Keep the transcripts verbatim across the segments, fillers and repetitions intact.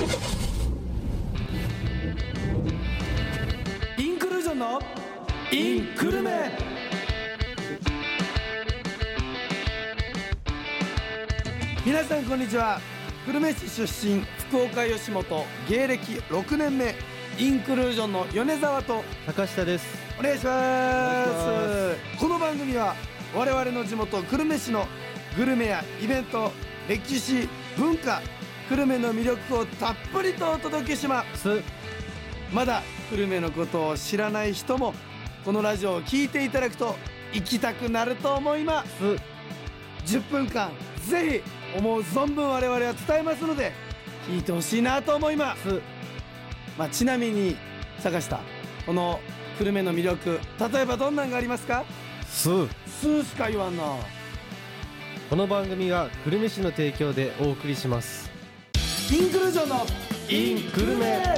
インクルージョンのインクルメ。皆さんこんにちは。久留米市出身、福岡吉本、芸歴ろくねんめ、インクルージョンの米沢と高下です。 お願いします。この番組は我々の地元久留米市のグルメやイベント、歴史、文化、久留米の魅力をたっぷりとお届けします。まだ久留米のことを知らない人もこのラジオを聞いていただくと行きたくなると思います。じゅっぷんかんぜひ思う存分我々は伝えますので聞いてほしいなと思います。まあ、ちなみに坂下、この久留米の魅力、例えばどんなんがありますか？ スースーしか言わんな。 この番組は久留米市の提供でお送りします。 インクルージョンのイン久留米。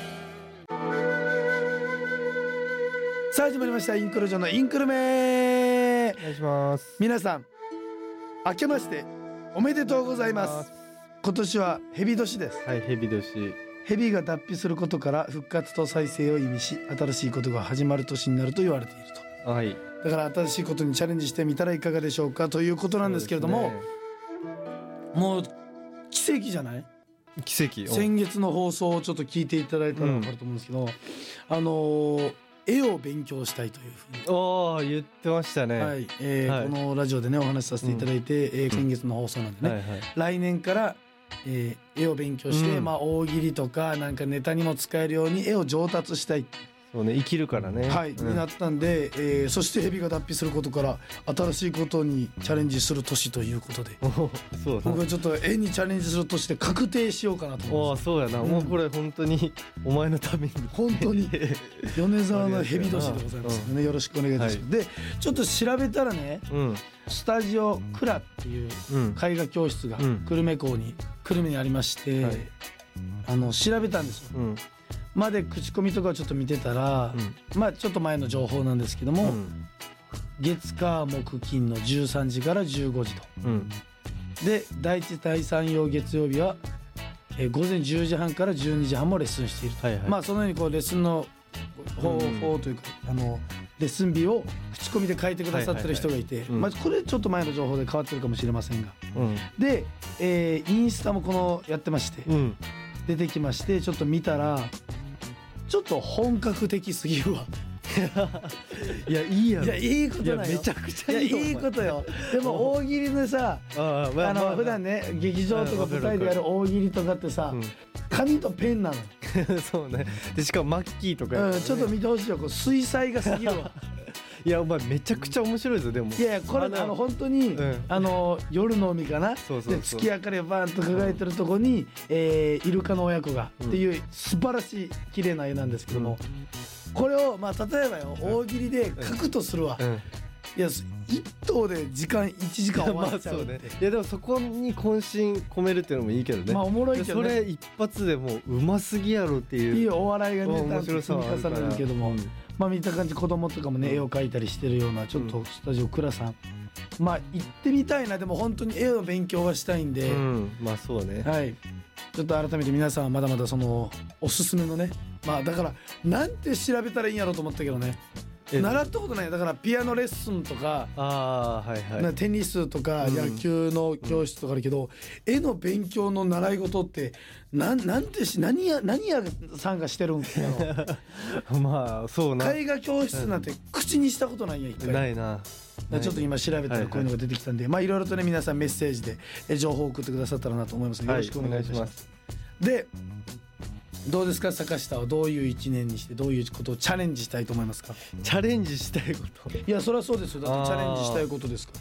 さあ始まりました、インクルージョンのインクルメ。 お願いします。 皆さん明けましておめでとうございます。今年は蛇年です。 はい、蛇年。 蛇が脱皮することから復活と再生を意味し、新しいことが始まる年になると言われていると。 はい。 だから新しいことにチャレンジしてみたらいかがでしょうかということなんですけれども、ね、もう奇跡じゃない？ 奇跡。 先月の放送をちょっと聞いていただいたら分かると思うんですけど、うん、あのー、絵を勉強したいというふうにおー言ってましたね。 はい、えーはい、このラジオでねお話しさせていただいて、うんえー、先月の放送なんでね、うんはいはい、来年からえー、絵を勉強して、うんまあ、大喜利とかなんかネタにも使えるように絵を上達したい。 そうね、生きるからね。 はい、 うん、 になったんで、えー、そして蛇が脱皮することから新しいことにチャレンジする年ということでそう僕はちょっと絵にチャレンジする年で確定しようかなと思います。 あそうやな、うん、もうこれ本当にお前のために本当に米沢の蛇年でございますので、ね、よろしくお願いいたします、はい、でちょっと調べたらね、うんスタジオクラっていう絵画教室が久留米校に久留米にありまして、はい、あの調べたんですよ、うん、まで口コミとかをちょっと見てたら、うん、まあちょっと前の情報なんですけども、うん、月火木金のじゅうさんじからじゅうごじと、うん、で第一第三曜月曜日は、えー、午前じゅうじはんからじゅうにじはんもレッスンしていると、はいはい、まあそのようにこうレッスンの方法というか、うん、あのレッスン日を口コミで書いてくださってる人がいて、はいはいはいまあ、これちょっと前の情報で変わってるかもしれませんが、うん、で、えー、インスタもこのやってまして、うん、出てきましてちょっと見たらちょっと本格的すぎるわいやいいやろ。 いやいいことだよ。 めちゃくちゃいいよ。 いやいいことよ。でも大喜利でさあ、まあ、あの普段ね劇場とか舞台でやる大喜利とかってさ、うん、紙とペンなのそうね。でしかもマッキーとか、 ねうん、ちょっと見てほしいよ。こう水彩がすぎるわいやお前めちゃくちゃ面白いぞ。でもいやいやこれあの本当に、うん、あの夜の海かなそうそうそうで月明かりがバーンと輝いてるとこに、うんえー、イルカの親子が、うん、っていう素晴らしい綺麗な絵なんですけども、うん、これをまあ例えばよ大喜利で描くとするわ、うんうんいや一頭で時間いちじかん終わっちゃうって、 まあそうね、いやでもそこに渾身込めるっていうのもいいけどね。 まあおもろいけどね。 それ一発でもううますぎやろっていういいお笑いがね面白さはあるから積み重ねるけども、うん、まあ見た感じ子供とかもね、うん、絵を描いたりしてるようなちょっとスタジオクラさん、うん、まあ行ってみたいな。でも本当に絵の勉強はしたいんで、うん、 まあそうねはいちょっと改めて皆さんはまだまだそのおすすめのねまあだからなんて調べたらいいんやろうと思ったけどね習ったことない。だからピアノレッスンとかあ、はいはい、 テニスとか野球の教室とかあるけど、うん、絵の勉強の習い事ってな ん, なんてし何や何やさんがしてるんやろまあそうな絵画教室なんて口にしたことないやん一回ないな。 ちょっと今調べたらこういうのが出てきたんで、はいはい、まあいろいろとね皆さんメッセージで情報を送ってくださったらなと思いますので、よろしくお願いします、はい、でどうですか坂下はどういういちねんにしてどういうことをチャレンジしたいと思いますか？ チャレンジしたいこと、 いやそりゃそうですよ。だってチャレンジしたいことですから。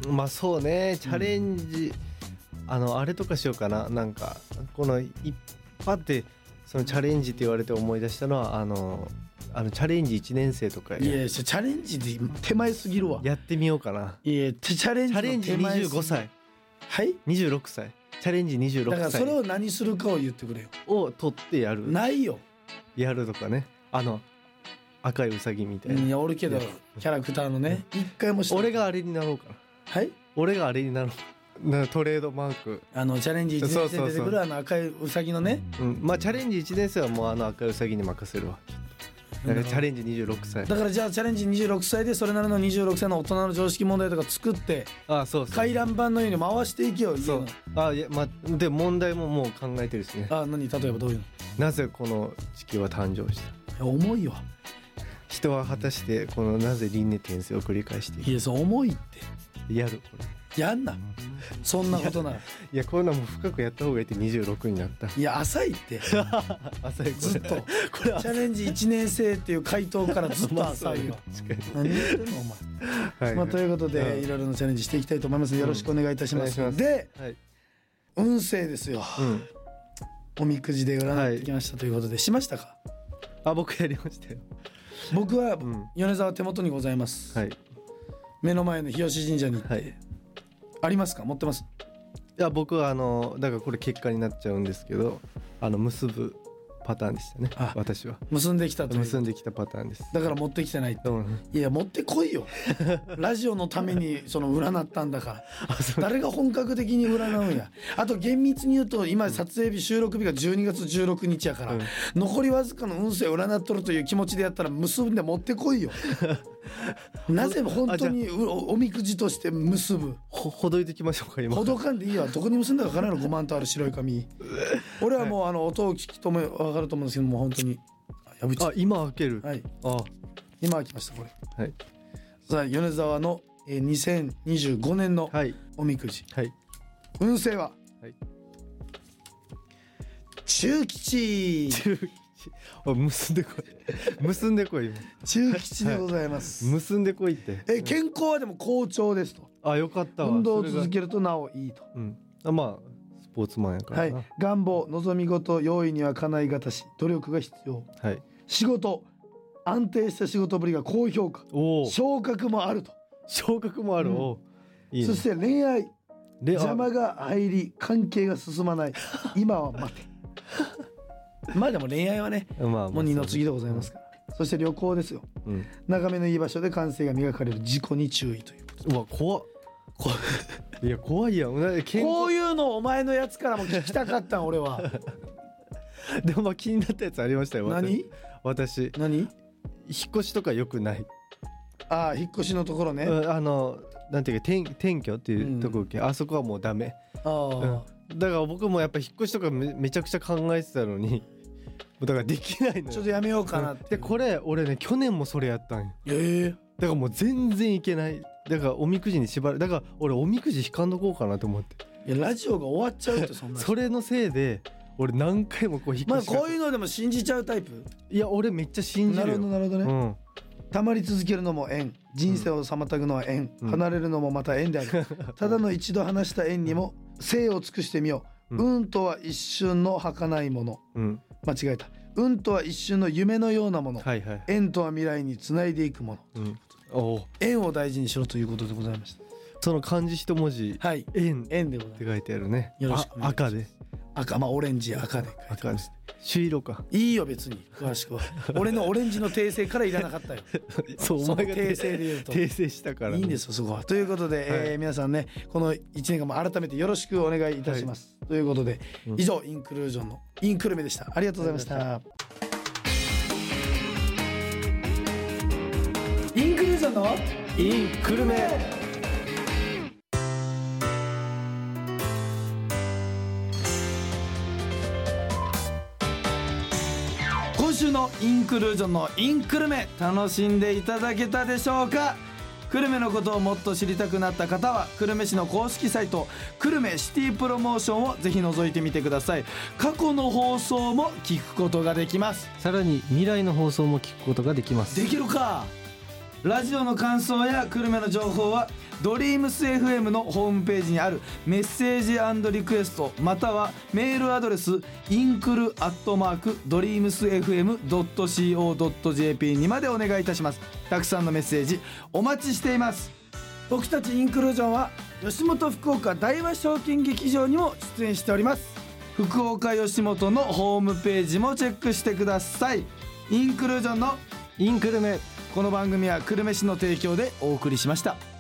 まあそうねチャレンジ、うん、あのあれとかしようかな。なんかこの一発でそのチャレンジって言われて思い出したのはあのあのチャレンジいちねん生とかいやチャレンジで手前すぎるわ。 やってみようかな。 いやチャレンジの手前すぎる。 チャレンジにじゅうごさいはいにじゅうろくさいチャレンジにじゅうろくさいだからそれを何するかを言ってくれよ。 を取ってやるないよやるとかね。あの赤いウサギみたいな、 うん、いやおるけどキャラクターのね一回もして俺があれになろうかな。 はい俺があれになろうなトレードマーク、 あのチャレンジいちねん生で出てくるあの赤いウサギのね、 うん、まあチャレンジいちねん生はもうあの赤いウサギに任せるわ。だからチャレンジにじゅうろくさいだから、じゃあチャレンジにじゅうろくさいでそれなりのにじゅうろくさいの大人の常識問題とか作って、 ああそうそう回覧板のように回していけよ。 そう、あいや、まあ、で問題ももう考えてるしね。 あ何、例えばどういうの。 なぜこの地球は誕生した。 いや重いわ。 人は果たしてこのなぜ輪廻転生を繰り返している。 いやそう重いってやるこれやんな、そんなことなら。いやこんなもん深くやった方がいいってにじゅうろくになった。 いや浅いって浅いずっとこれチャレンジいちねん生っていう回答からずっと浅いよ何言ってんのお前、はいはい、まあ、ということで、うん、いろいろなチャレンジしていきたいと思います。よろしくお願いいたします、うん、で、はい、運勢ですよ、うん、おみくじで占ってきましたということで、はい、しましたか。 あ僕やりましたよ。 僕は米沢手元にございます、はい、目の前の日吉神社に行って、はい、ありますか。持ってます。 いや僕はあのだからこれ結果になっちゃうんですけど、あの結ぶパターンでしたね。私は結んできたという結んできたパターンです。 だから持ってきてないって、うん、いや持ってこいよラジオのためにその占ったんだから誰が本格的に占うんや。あと厳密に言うと今撮影日収録日がじゅうにがつじゅうろくにちやから、うん、残りわずかの運勢を占っとるという気持ちでやったら結んで持ってこいよなぜ本当に お, おみくじとして結ぶ。 ほ, ほどいてきましょうか。今ほどかんでいいわ。どこに結んだか分からないの。ごまんとある白い紙俺はもうあの音を聞きとも分かると思うんですけども、本当にああ今開ける、 はい、 あ今開きましたこれ、 はい、 さあ米沢の、えー、にせんにじゅうごねんのおみくじ、はい、運勢は、はい、中吉。 中吉結んでこい結んでこい中吉でございます、 はい、結んでこいってえ健康はでも好調ですと。 あよかったわ。 運動を続けるとなおいいと、 うん、あまあスポーツマンやからな、 はい、願望望み事容易には叶いがたし努力が必要、はい、仕事安定した仕事ぶりが高評価、昇格もあると。 昇格もある、うん、おいいね、そして恋愛邪魔が入り関係が進まない今は待てまあでも恋愛はね、まあまあもう二の次でございますから、うん、そして旅行ですよ、うん、眺めのいい場所で感性が磨かれる事故に注意ということで。 うわ怖っいや怖いやん。こういうのお前のやつからも聞きたかったん俺はでもまあ気になったやつありましたよ。 何私何引っ越しとか良くない。 ああ引っ越しのところね、 うん、あのなんていうか 転, 転居っていうところ、うん、あそこはもうダメ。あ、うん、だから僕もやっぱ引っ越しとか め, めちゃくちゃ考えてたのにだからできないのよ。 ちょっとやめようかなって。 でこれ俺ね去年もそれやったんよ。 えー、 だからもう全然いけない。だからおみくじに縛る。だから俺おみくじ引かんどこうかなと思って。 いやラジオが終わっちゃうってそんなそれのせいで俺何回もこう引っ越し。 まあこういうのでも信じちゃうタイプ。 いや俺めっちゃ信じるよ。 なるほどなるほどね、うん、たまり続けるのも縁、人生を妨ぐのは縁、うん、離れるのもまた縁である、うん、ただの一度話した縁にも生を尽くしてみよう、うん、運とは一瞬の儚いもの、うん、間違えた。運とは一瞬の夢のようなもの、はいはい、縁とは未来につないでいくもの、うん、お縁を大事にしろということでございました。 その漢字一文字、 はい、 縁縁でございますって書いてあるね。 よろしくお願いします。 赤で赤、まあオレンジ赤で書いてます。 朱色か。 いいよ別に詳しくは俺のオレンジの訂正からいらなかったよそうお前が訂正で言うと訂正したから、ね、 いいんですよそこは。ということで、はい、えー、皆さんねこのいちねんかんも改めてよろしくお願いいたします、はい、ということで、うん、以上インクルージョンのインクルメでした。ありがとうございました。インクルージョンのインクルメ。 今週のインクルージョンのインクルメ楽しんでいただけたでしょうか。久留米のことをもっと知りたくなった方は久留米市の公式サイト久留米シティプロモーションをぜひ覗いてみてください。過去の放送も聞くことができます。 さらに未来の放送も聞くことができます。 できるか。ラジオの感想や久留米の情報はドリームス エフエム のホームページにあるメッセージ&リクエストまたはメールアドレスインクルアットマークドリームスエフエムドットコードットジェーピー にまでお願いいたします。たくさんのメッセージお待ちしています。僕たちインクルージョンは吉本福岡大和証券劇場にも出演しております。福岡吉本のホームページもチェックしてください。インクルージョンのインクルメ。 この番組は久留米市の提供でお送りしました。